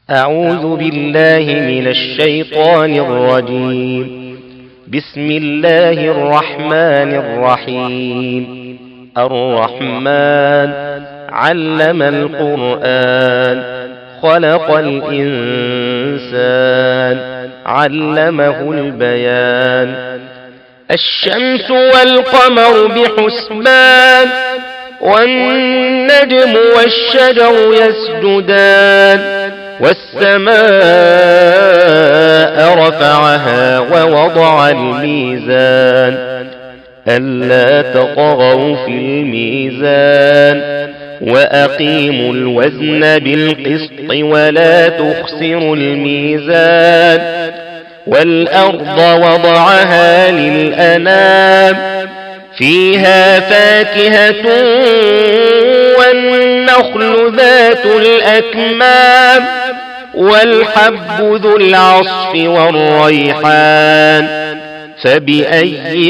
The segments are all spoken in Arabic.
أعوذ بالله من الشيطان الرجيم. بسم الله الرحمن الرحيم. الرحمن علم القرآن، خلق الإنسان، علمه البيان. الشمس والقمر بحسبان، والنجم والشجر يسجدان، والسماء رفعها ووضع الميزان ألا تطغوا في الميزان وأقيموا الوزن بالقسط ولا تخسروا الميزان. والأرض وضعها للأنام، فيها فاكهة والنخل ذات الأكمام، والحب ذو العصف والريحان. فبأي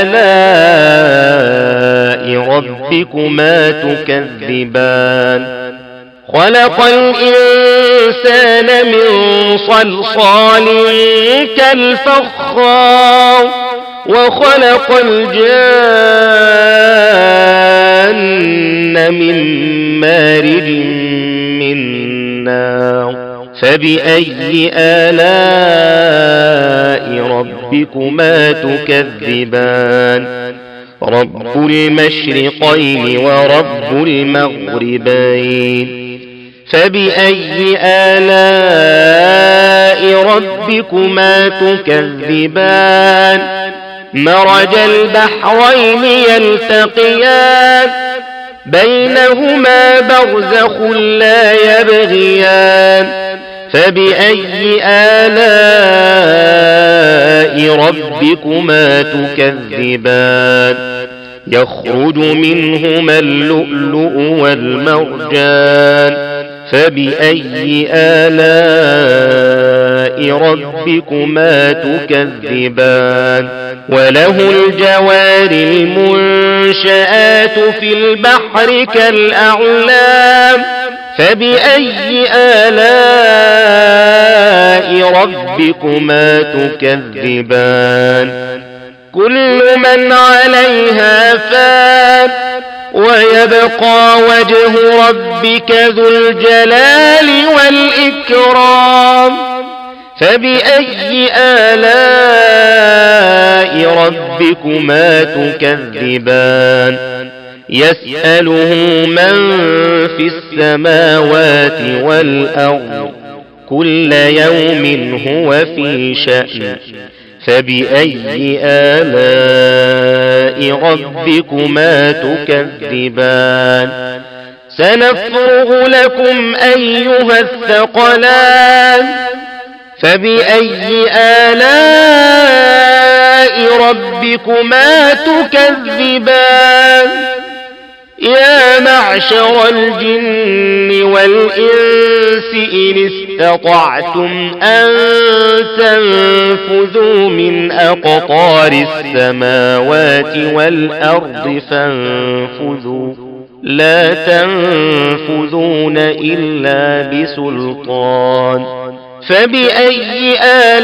آلاء ربكما تكذبان؟ خلق الإنسان من صلصال كالفخار، وخلق الجان من مارج من نار. فبأي آلاء ربكما تكذبان؟ رب المشرقين ورب المغربين. فبأي آلاء ربكما تكذبان؟ مرج البحرين يلتقيان، بينهما برزخ لا يبغيان. فبأي آلاء ربكما تكذبان؟ يخرج منهما اللؤلؤ والمرجان. فبأي آلاء ربكما تكذبان؟ وله الجوار المنشآت في البحر كالأعلام. فبأي آلاء ربكما تكذبان؟ كل من عليها فان، ويبقى وجه ربك ذو الجلال والإكرام. فبأي آلاء ربكما تكذبان؟ يسأله من في السماوات والأرض، كل يوم هو في شأن. فبأي آلاء ربكما تكذبان؟ سنفرغ لكم أيها الثقلان. فبأي آلاء ربكما تكذبان؟ يا معشر الجن والإنس إن استطعتم أن تنفذوا من أقطار السماوات والأرض فانفذوا، لا تنفذون إلا بسلطان. فبأي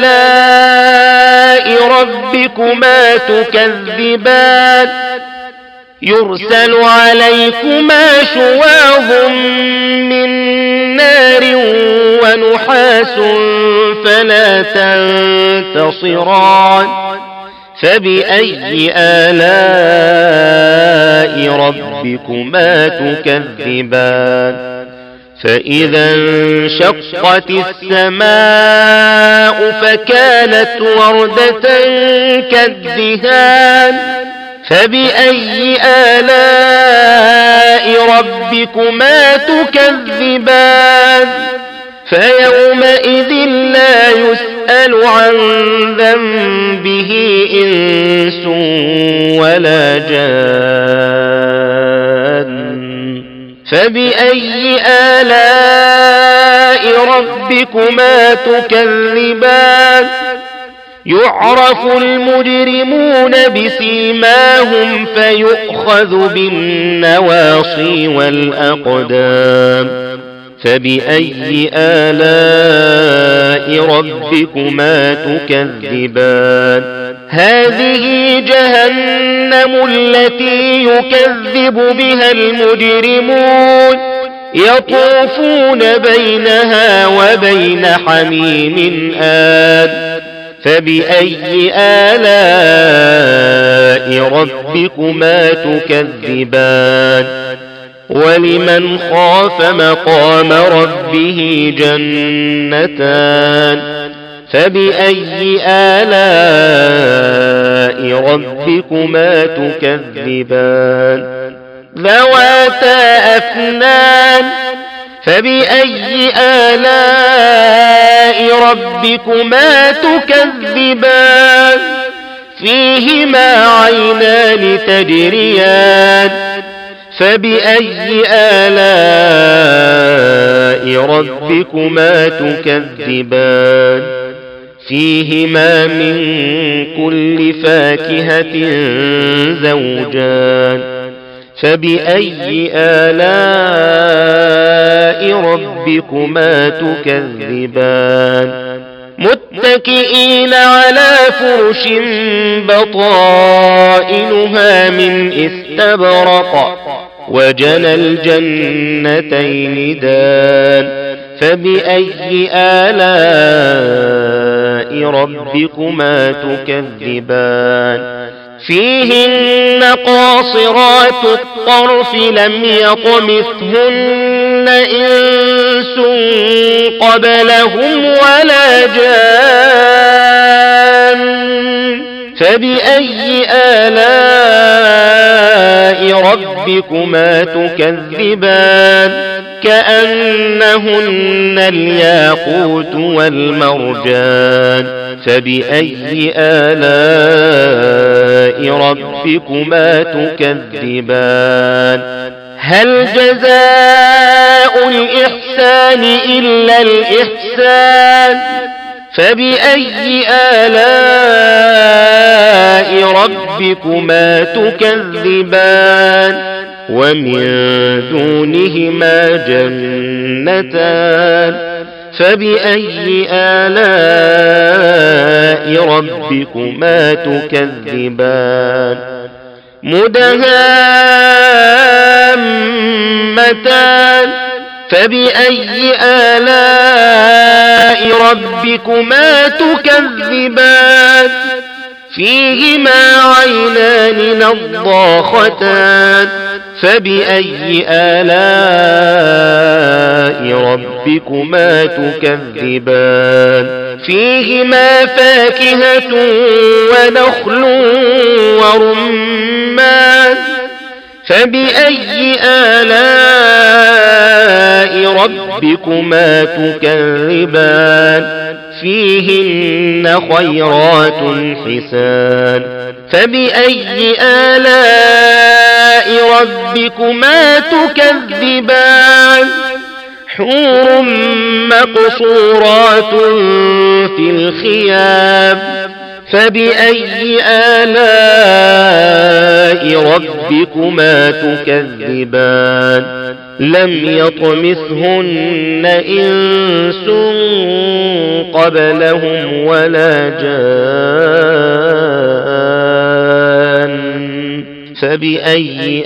آلاء ربكما تكذبان؟ يرسل عليكما شواظ من نار ونحاس فلا تنتصران. فبأي آلاء ربكما تكذبان؟ فإذا انشقت السماء فكانت وردة كالدهان. فبأي آلاء ربكما تكذبان؟ فيومئذ لا يسأل عن ذنبه إنس ولا جان. فبأي آلاء ربكما تكذبان؟ يعرف المجرمون بسيماهم فيؤخذ بالنواصي والأقدام. فبأي آلاء ربكما تكذبان هذه جهنم التي يكذب بها المجرمون يطوفون بينها وبين حميم آن فبأي آلاء ربكما تكذبان ولمن خاف مقام ربه جنتان فبأي آلاء ربكما تكذبان ذواتا أفنان فبأي آلاء ربكما تكذبان فيهما عينان تجريان فبأي آلاء ربكما تكذبان فيهما من كل فاكهة زوجان فبأي آلاء ربكما تكذبان متكئين على فرش بطائنها من استبرق وجنى الجنتين دان فبأي آلاء ربكما تكذبان فيهن قاصرات الطرف لم يطمثهن إنس قبلهم ولا جان فبأي آلاء ربكما تكذبان كأنهن الياقوت والمرجان فبأي آلاء ربكما تكذبان هل جزاء الإحسان إلا الإحسان فبأي آلاء ربكما تكذبان ومن دونهما جنتان فبأي آلاء ربكما تكذبان مدهامتان فبأي آلاء ربكما تكذبان فيهما عينان نضاختان فبأي آلاء ربكما تكذبان فيهما فاكهة ونخل ورمان فبأي آلاء ربكما تكذبان فيهن خيرات حسان فبأي آلاء ربكما تكذبان حور مقصورات في الخيام فبأي آلاء ربكما تكذبان لم يطمثهن إنس قبلهم ولا جان فبأي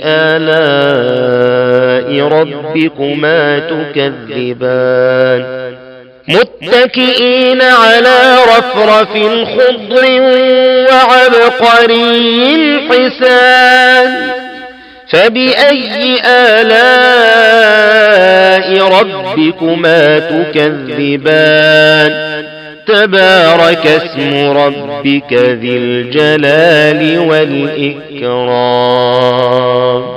آلاء ربكما تكذبان متكئين على رفرف خضر وعبقري حسان فبأي آلاء ربكما تكذبان تبارك اسم ربك ذي الجلال والإكرام